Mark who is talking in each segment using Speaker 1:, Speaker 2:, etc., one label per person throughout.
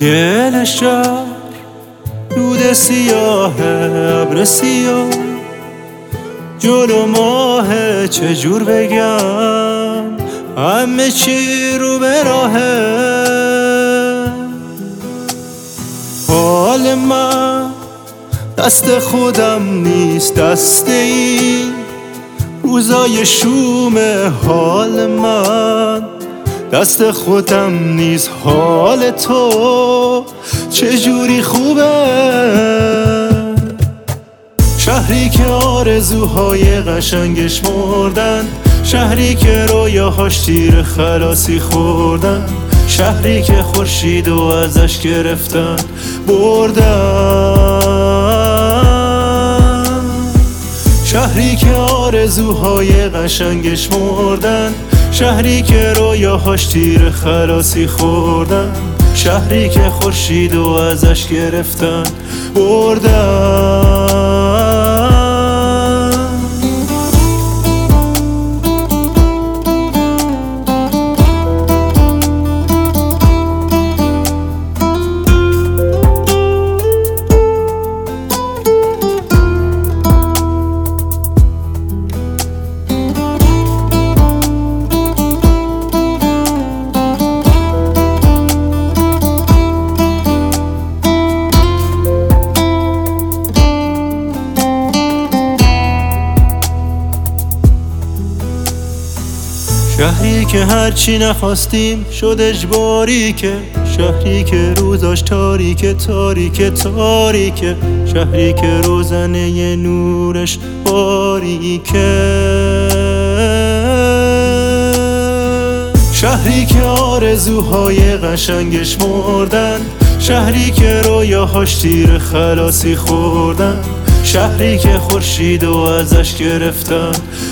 Speaker 1: گل شهر دود سیاه ابر سیاه جلو ماه چجور بگم همه چی رو به راهه. حال من دست خودم نیست، دست این روزای شوم. حال من دست خودم نیست، حال تو چجوری خوبه. شهری که آرزوهای قشنگش مردن، شهری که رویاهاش تیر خلاصی خوردن، شهری که خورشید و ازش گرفتن بردن. شهری که آرزوهای قشنگش مردن، شهری که رویاهاش تیر خلاصی خوردن، شهری که خورشید و ازش گرفتن بردن. شهری که هرچی نخواستیم شد اجباری، که شهری که روزاش تاریکه تاریکه تاریکه، شهری که روزنه نورش باریکه، شهری که آرزوهای قشنگش مردن، شهری که رویاهاش تیر خلاصی خوردن، شهری که خورشید و ازش گرفتن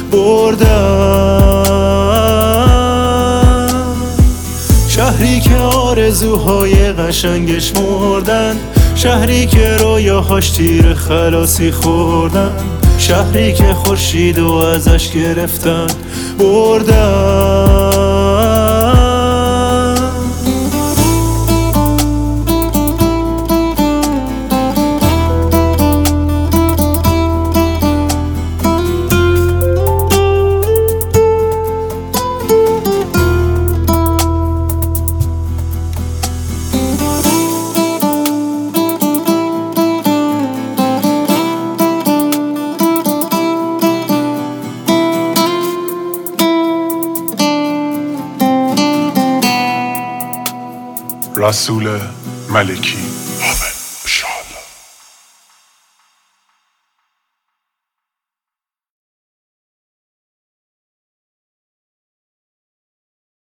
Speaker 1: بردن. شهری که آرزوهای قشنگش مردن، شهری که رویاهاش تیر خلاصی خوردن، شهری که خورشید و ازش گرفتن بردن.
Speaker 2: رسول ملکی.